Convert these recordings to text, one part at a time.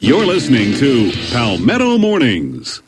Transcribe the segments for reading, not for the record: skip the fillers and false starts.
You're listening to Palmetto Mornings.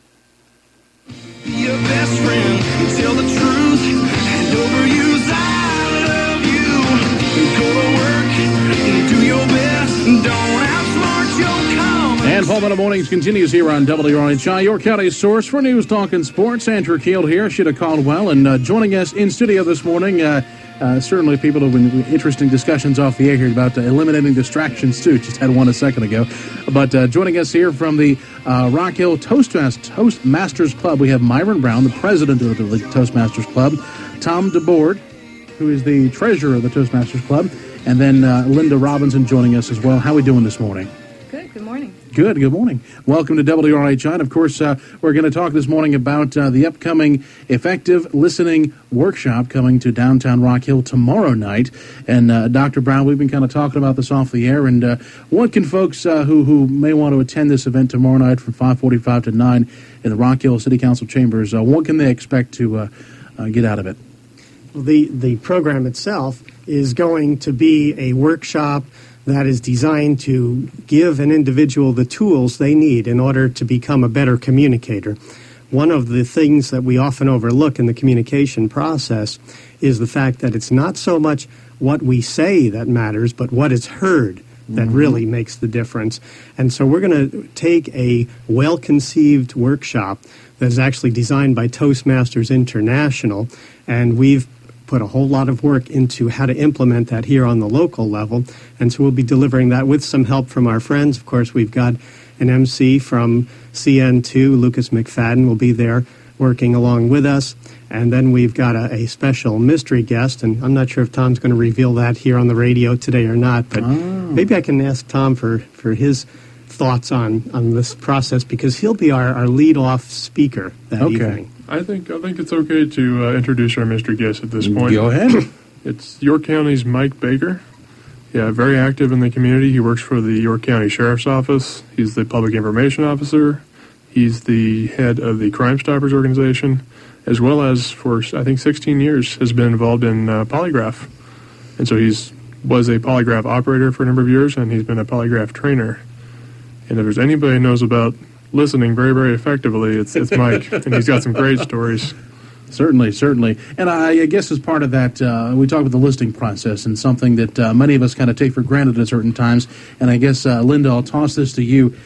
Your best friend, tell the truth, and overuse I love you. Go to work, do your best, don't outsmart your comments. And Palmetto Mornings continues here on WRHI, your county's source for news, talk, and sports. Andrew Keel here, Sheeta Caldwell, and joining us in studio this morning, certainly people have been interesting discussions off the air here about eliminating distractions, too. Just had one a second ago. But joining us here from the Rock Hill Toastmasters Club, we have Myron Brown, the president of the Toastmasters Club, Tom DeBoard, who is the treasurer of the Toastmasters Club, and then Linda Robinson joining us as well. How are we doing this morning? Good morning. Good morning. Welcome to WRHI. And, of course, we're going to talk this morning about the upcoming Effective Listening Workshop coming to downtown Rock Hill tomorrow night. And, Dr. Brown, we've been kind of talking about this off the air. And what can folks who may want to attend this event tomorrow night from 5:45 to 9 in the Rock Hill City Council chambers, what can they expect to get out of it? Well, the program itself is going to be a workshop that is designed to give an individual the tools they need in order to become a better communicator. One of the things that we often overlook in the communication process is the fact that it's not so much what we say that matters, but what is heard that really makes the difference. And so we're going to take a well-conceived workshop that is actually designed by Toastmasters International, and we've put a whole lot of work into how to implement that here on the local level. And so we'll be delivering that with some help from our friends. Of course, we've got an MC from CN2, Lucas McFadden, will be there working along with us. And then we've got a special mystery guest, and I'm not sure if Tom's going to reveal that here on the radio today or not, but maybe I can ask Tom for his thoughts on this process, because he'll be our lead-off speaker that evening. I think it's okay to introduce our mystery guest at this point. Go ahead. It's York County's Mike Baker. Yeah, very active in the community. He works for the York County Sheriff's Office. He's the Public Information Officer. He's the head of the Crime Stoppers organization, as well as for, I think, 16 years has been involved in polygraph. And so was a polygraph operator for a number of years, and he's been a polygraph trainer. And if there's anybody who knows about listening very, very effectively, it's Mike, and he's got some great stories. Certainly. And I guess as part of that, we talk about the listening process, and something that many of us kind of take for granted at certain times. And I guess, Linda, I'll toss this to you.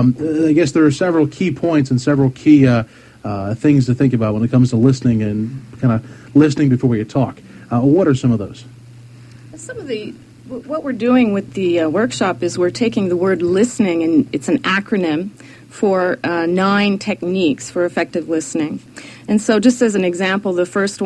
I guess there are several key points and several key things to think about when it comes to listening and kind of listening before you talk. What are some of those? What we're doing with the workshop is we're taking the word listening, and it's an acronym for 9 techniques for effective listening. And so just as an example, the first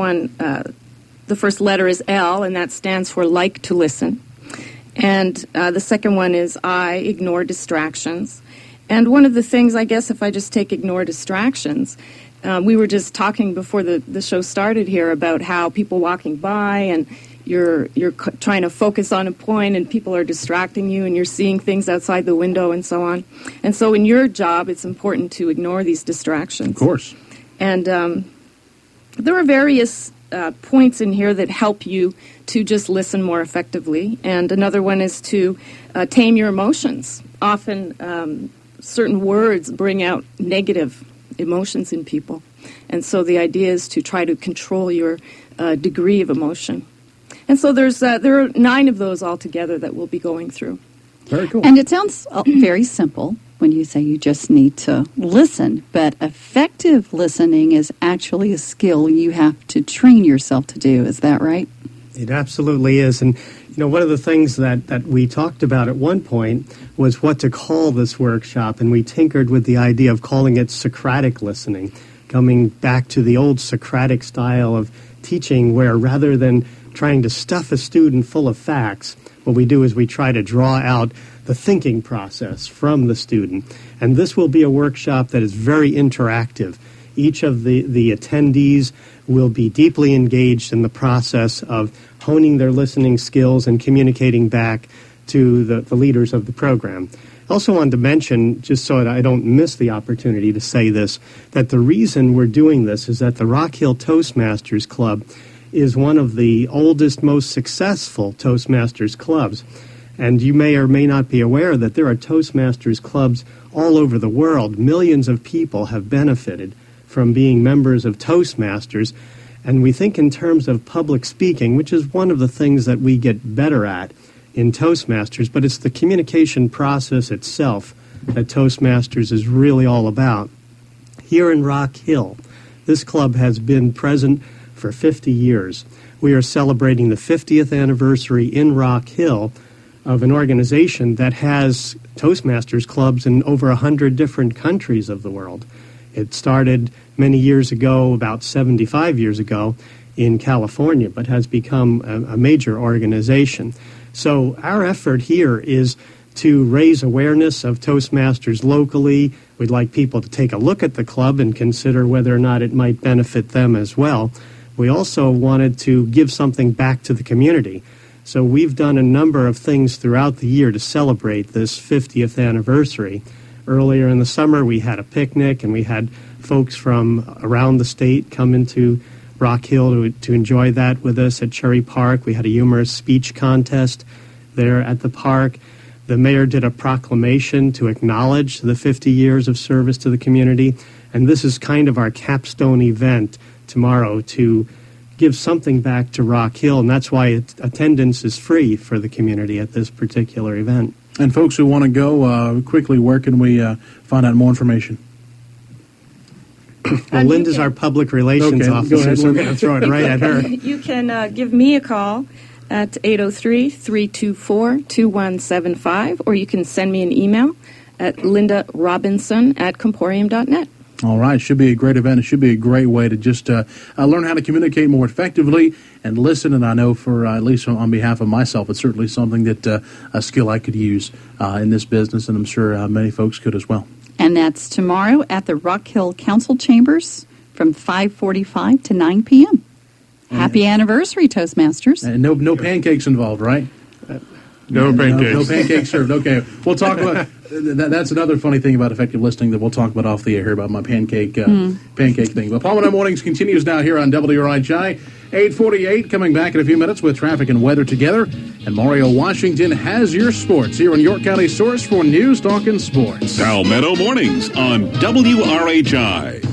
letter is L, and that stands for like to listen. And the second one is I, ignore distractions. And one of the things, I guess, if I just take ignore distractions, we were just talking before the show started here about how people walking by and you're trying to focus on a point and people are distracting you and you're seeing things outside the window and so on. And so in your job, it's important to ignore these distractions. Of course. And there are various points in here that help you to just listen more effectively. And another one is to tame your emotions. Often certain words bring out negative emotions in people. And so the idea is to try to control your degree of emotion. And so there are 9 of those altogether that we'll be going through. Very cool. And it sounds very simple when you say you just need to listen, but effective listening is actually a skill you have to train yourself to do. Is that right? It absolutely is. And, one of the things that we talked about at one point was what to call this workshop, and we tinkered with the idea of calling it Socratic listening, coming back to the old Socratic style of teaching where rather than trying to stuff a student full of facts, what we do is we try to draw out the thinking process from the student. And this will be a workshop that is very interactive. Each of the attendees will be deeply engaged in the process of honing their listening skills and communicating back to the leaders of the program. I also wanted to mention, just so that I don't miss the opportunity to say this, that the reason we're doing this is that the Rock Hill Toastmasters Club is one of the oldest, most successful Toastmasters clubs. And you may or may not be aware that there are Toastmasters clubs all over the world. Millions of people have benefited from being members of Toastmasters. And we think in terms of public speaking, which is one of the things that we get better at in Toastmasters, but it's the communication process itself that Toastmasters is really all about. Here in Rock Hill, this club has been present for 50 years. We are celebrating the 50th anniversary in Rock Hill of an organization that has Toastmasters clubs in over 100 different countries of the world. It started many years ago, about 75 years ago, in California, but has become a major organization. So our effort here is to raise awareness of Toastmasters locally. We'd like people to take a look at the club and consider whether or not it might benefit them as well. We also wanted to give something back to the community. So we've done a number of things throughout the year to celebrate this 50th anniversary. Earlier in the summer, we had a picnic, and we had folks from around the state come into Rock Hill to enjoy that with us at Cherry Park. We had a humorous speech contest there at the park. The mayor did a proclamation to acknowledge the 50 years of service to the community, and this is kind of our capstone event tomorrow to give something back to Rock Hill, and that's why attendance is free for the community at this particular event. And folks who want to go, quickly, where can we find out more information? Well, Linda's our public relations officer, go ahead, so we're going to throw it right at her. You can give me a call at 803-324-2175, or you can send me an email at lindarobinson@comporium.net. All right, should be a great event. It should be a great way to just learn how to communicate more effectively and listen. And I know for at least on behalf of myself, it's certainly something that a skill I could use in this business, and I'm sure many folks could as well. And that's tomorrow at the Rock Hill Council Chambers from 5:45 to 9 p.m. Happy anniversary, Toastmasters. And no pancakes involved, right? No pancakes. No pancakes served. Okay, we'll talk about that's another funny thing about effective listening that we'll talk about off the air here about my pancake thing. But Palmetto Mornings continues now here on WRHI. 8:48, coming back in a few minutes with traffic and weather together. And Mario Washington has your sports here on York County Source for News Talking Sports. Palmetto Mornings on WRHI.